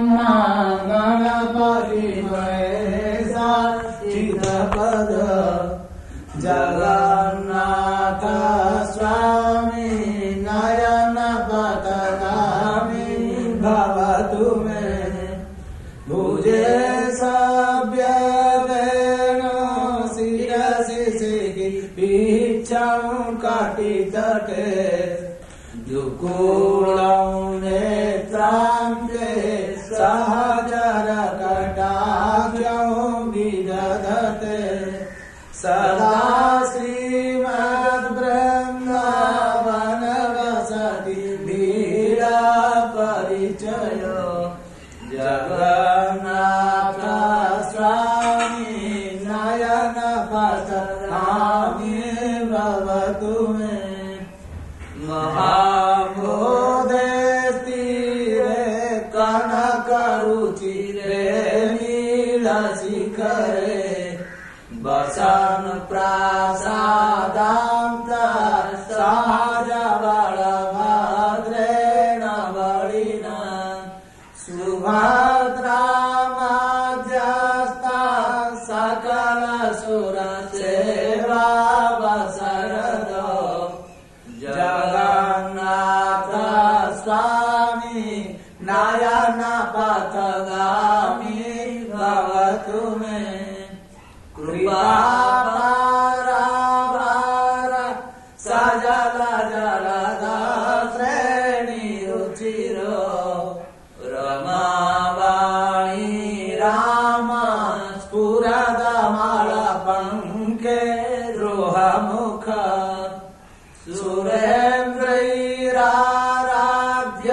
ब्रह्मा गणपति महेशा चिदपद जगन्नाथ स्वामी नयन पथगामी भवतु मे भुजे सभ्य शिरसि पीच्छं कटितटे दुकूलं नेत्रान्ते सहचर कटाक्षं विदधते सदा श्रीमद्वृन्दावन वसति लीला परिचय जगन्नाथ स्वामी नयन पथगामी भवतु मे महाबोधे स्थिरे कनकरुचिरे नीलशिखरे वसन प्रासादान्त सहजबलभद्रेण बलिना सुभद्रा मध्यस्था सकलसुरसेवा वसरदो जगन्नाथ स्वामी नयन पथगामी भवतु मे कृपापार सजल जलधा श्रेणी रुचिरो रमावाणी राम स्फुरदमल पंके द्रोहमुख सुरेन्द्रैराराध्य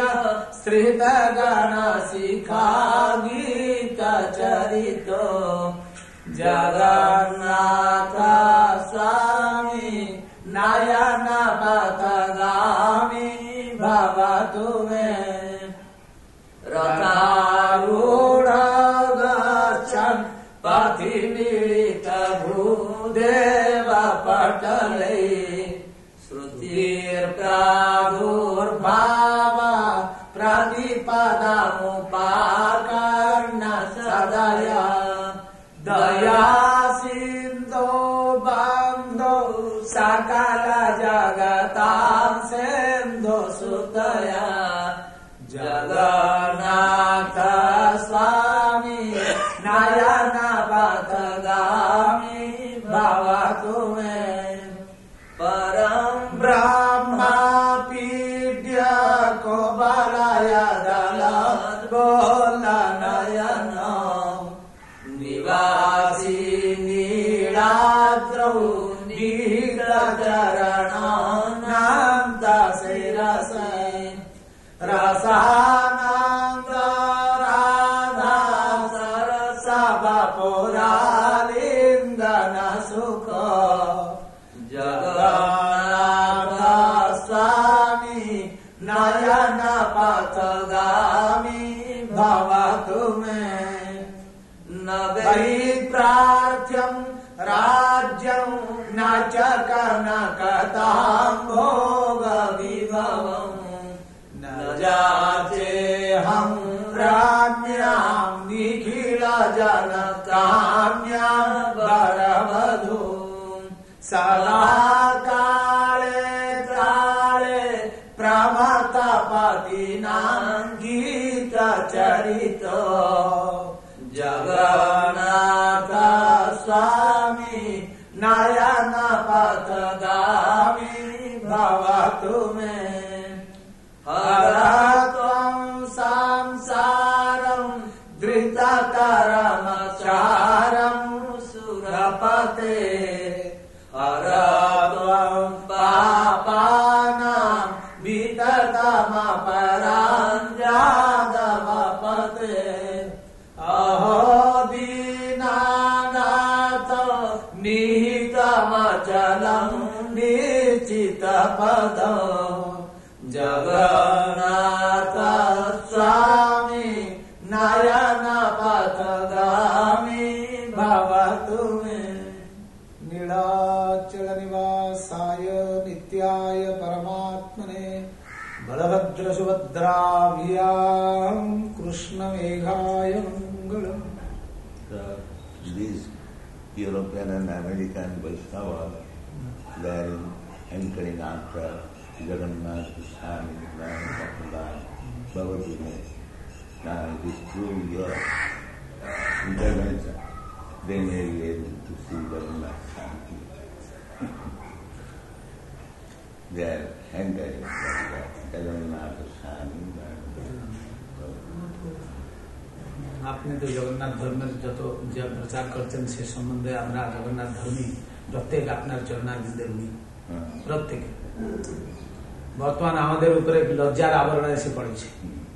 श्रितगणशिखा गीतचरितो जगन्नाथ स्वामी नयन पथगामी भवतु मे रथारूढ गच्छन् पथि मिलित भूदेव पटले श्रुतिर्प्रादुर्भाव प्रतिपदमुपाकर्ण सदया दया सिन्धो बन्धो सकल जगतां सिन्धु सुतया जगन्नाथ स्वामी नयन पथगामी भवतु मे परं ब्रह्मा पीड्य कोबलय दलद्बोलनयन निवासी नीलाद्रौ नीलचरणानन्द शिरसे रसानन्द राधा सरसवपुरालिन्दन सुख जगन्नाथ स्वामी नयन पथगामी भवतु मे न वै प्रार्थ्यं राज्यं न च कनकतां भोगविभवम् न जाचेऽहं राज्ञां निखिलजनकाम्यां वरवधू सदा काले काले प्रमथपतिनां गीतचरितो जगन्नाथ स्वामी नयन पथगामी भवतु मे हर त्वं संसारं धृतकरमचारं सुरपते हर त्वं पापानां विततमपराञ्जादवपते अहो दीनानाथ निहितमचलं निश्चितपदो जगन्नाथ स्वामी नयन पथगामी भवतु मे नीलाचल निवासाय नित्याय परमात्मने Balabhadra सुभद्राभ्यां Mangalam Krishna Meghaya Mangalam. These European and American Vaishnavas, they are anchoring after Jagannath, Swami, Narayan, Bhavadini. Now it is through your intervention they may be able to see Jagannath Swami. They are anchoring Jagannath, Swami, आपने तो जगन्नाथ धर्म যত যে প্রচার করছেন সে সম্বন্ধে আমরা জগন্নাথ ধর্মী প্রত্যেক আপনার চরণারবিন্দে ঋণী প্রত্যেকে বর্তমান আমাদের উপরে লজ্জার আবরণ এসে পড়েছে